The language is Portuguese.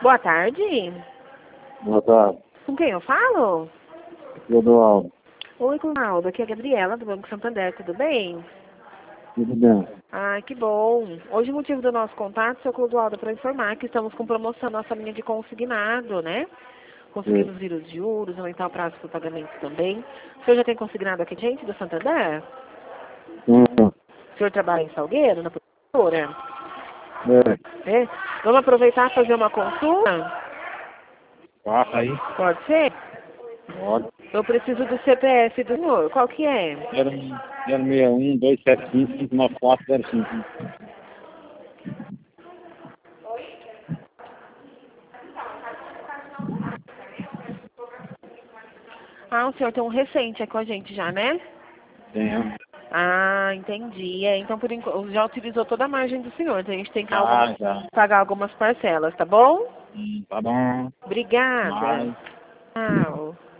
Boa tarde. Boa tarde. Com quem eu falo? Clodoaldo. Oi, Clodoaldo. Aqui é a Gabriela, do Banco Santander. Tudo bem? Tudo bem? Ah, que bom. Hoje o motivo do nosso contato, seu Clodoaldo, é para informar que estamos com promoção na nossa linha de consignado, né? Conseguimos vir os juros, aumentar o prazo para o pagamento também. O senhor já tem consignado aqui, gente, do Santander? Sim. O senhor trabalha em Salgueiro, na produtora? É. É? Vamos aproveitar e fazer uma consulta? Passa aí. Pode ser? Pode. Eu preciso do CPF do senhor. Qual que é? 061 275 59405. Ah, o senhor tem um recente aqui com a gente já, né? Tenho. Ah, entendi. É, então, por enquanto, já utilizou toda a margem do senhor. Então, a gente tem que Já. pagar algumas parcelas, tá bom? Tá bom. Obrigada. Mas... Tchau.